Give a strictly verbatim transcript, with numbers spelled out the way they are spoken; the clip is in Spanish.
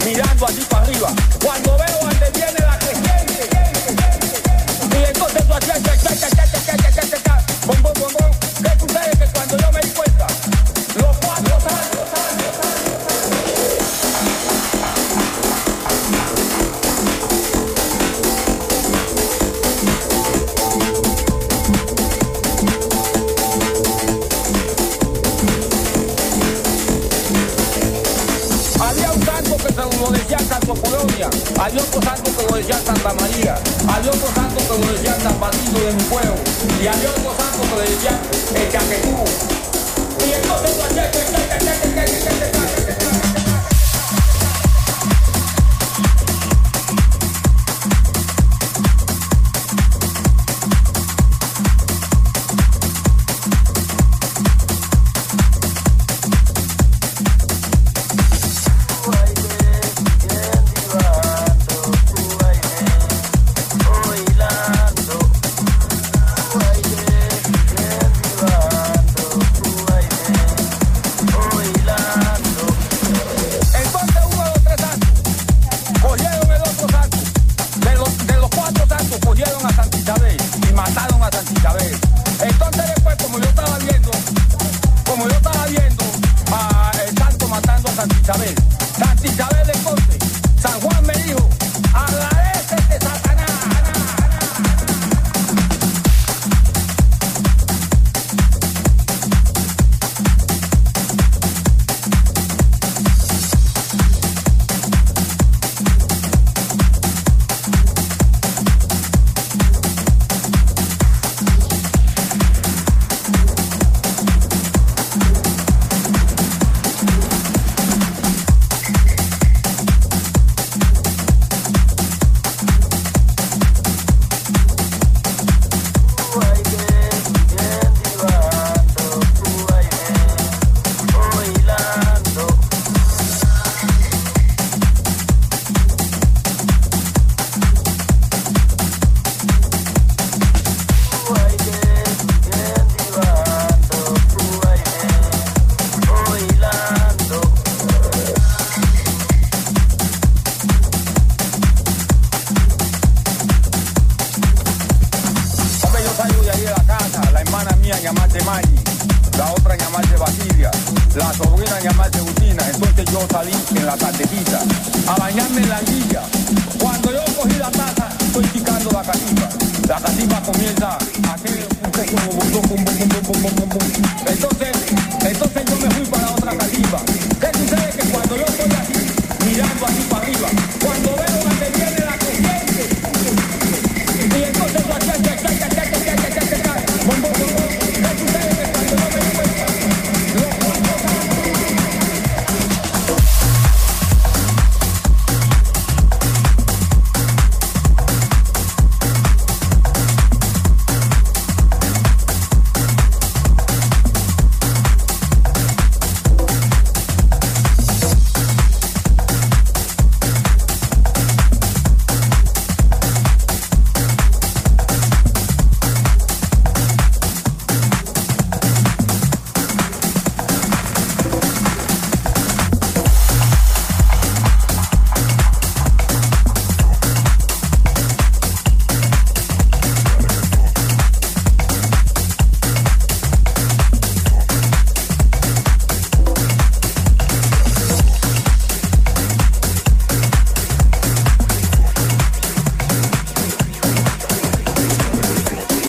mirando así para arriba. Cuando veo donde viene la creciente, y entonces tú hacías cha, cha, cha, cha, cha, cha, cha, cha, cha, bom, bom, bom, bom. ¿Qué sucede? Que cuando yo me di cuenta, los cuatro años, había un santo que se lo decía Santo Polonia, había otro santo que lo decía Santa María, había otro santo que lo decía San Basilio de mi pueblo, y había otro santo que le decía el Chaquetú. Y entonces lo hacía, la catipa comienza a hacer un poco, entonces